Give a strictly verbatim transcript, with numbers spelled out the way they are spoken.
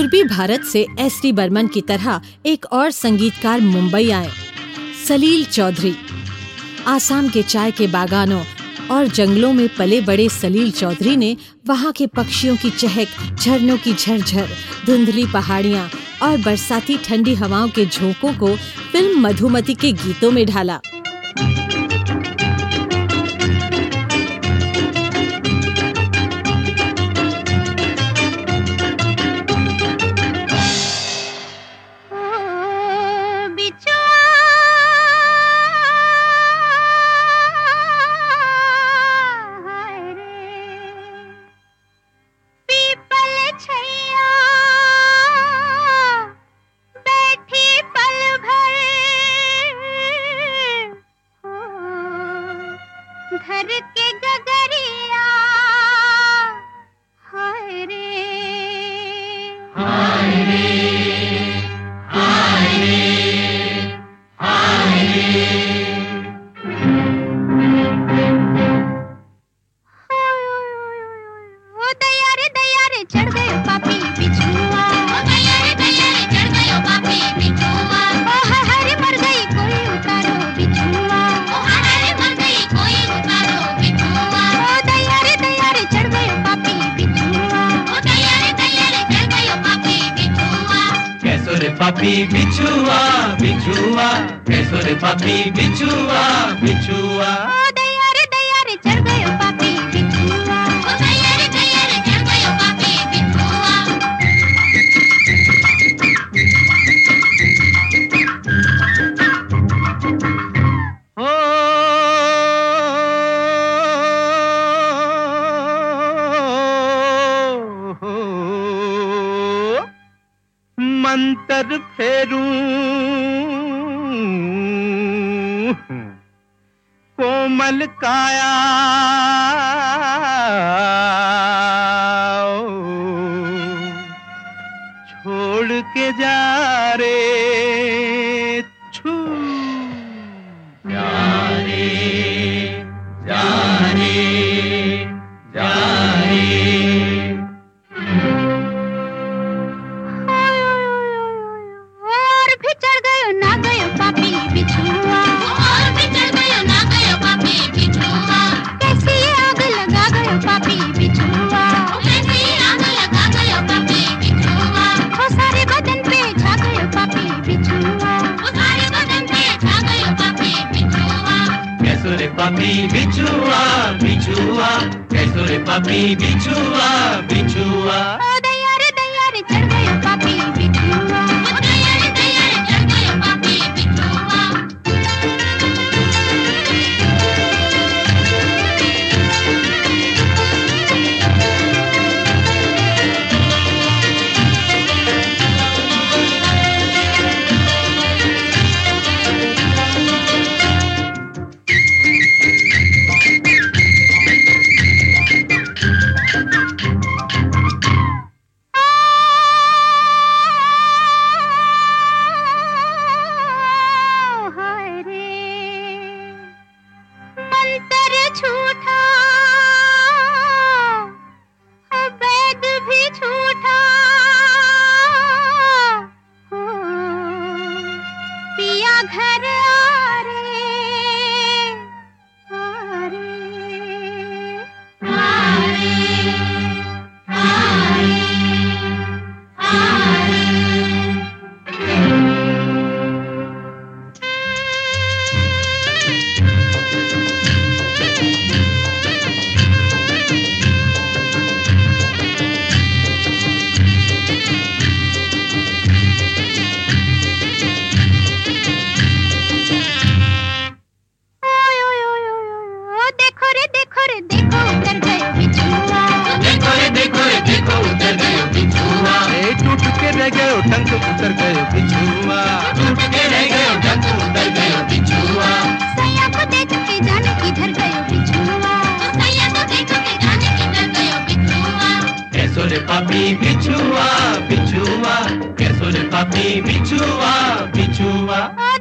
पूर्वी भारत से S D Burman की तरह एक और संगीतकार मुंबई आए, सलील चौधरी। आसाम के चाय के बागानों और जंगलों में पले बड़े सलील चौधरी ने वहाँ के पक्षियों की चहक, झरनों की झरझर, धुंधली पहाड़ियाँ और बरसाती ठंडी हवाओं के झोंकों को फिल्म मधुमती के गीतों में ढाला। घर के गगरिया हाय रे हाय रे हाय रे हाय रे ओ दया रे दया रे चढ़ गयो पापी बिछुआ, ओ दया रे दया रे चढ़ गयो पापी बिछुआ, ओ हरे मर गई कोई उतारो बिछुआ, ओ हरे मर गई कोई उतारो बिछुआ, ओ दया रे दया रे चढ़ गयो पापी बिछुआ, ओ दया रे दया रे चढ़ गयो पापी बिछुआ। कैसो रे पापी बिछुआ बिछुआ, कैसो रे पापी बिछुआ बिछुआ, ओ दया रे दया रे चढ़ गयो पापी बिछुआ, ओ दया रे दया रे चढ़ गयो पापी बिछुआ। हो मंतर फेरूं कोमल काया छोड़ के जा रे छू जा रे जा रे जा रे। और भी चढ़ गयो ना गयो पापी बिछुआ, और भी चढ़ गयो ना गयो पापी बिछुआ, कैसी ये आग लगा गयो पापी बिछुआ, कैसी ये आग लगा गयो पापी बिछुआ, ओ सारे बदन पे छा गयो पापी बिछुआ, ओ सारे बदन पे छा गयो पापी बिछुआ। कैसो रे पापी बिछुआ बिछुआ, कैसो रे पापी बिछुआ बिछुआ, ओ दया रे दया रे चढ़ गयो पापी बिछुआ, ओ दया रे दया रे चढ़ गयो पापी बिछुआ। हाय रे मंतर झूठा, वैद भी झूठा, हो पिया घर आ रे आ रे आ रे आ रे आ रे। देखो रे देखो रे देखो उतर गयो बिछुआ, देखो रे देखो रे देखो उतर गयो बिछुआ, ए टूट के रह गयो टंक उतर गयो बिछुआ, टूट के रह गयो टंक उतर गयो बिछुआ, सैया को देख के जाने किधर गयो बिछुआ, सैया को देख के जाने किधर गयो बिछुआ। कैसो रे पापी बिछुआ बिछुआ, कैसो रे पापी बिछुआ बिछुआ, ओ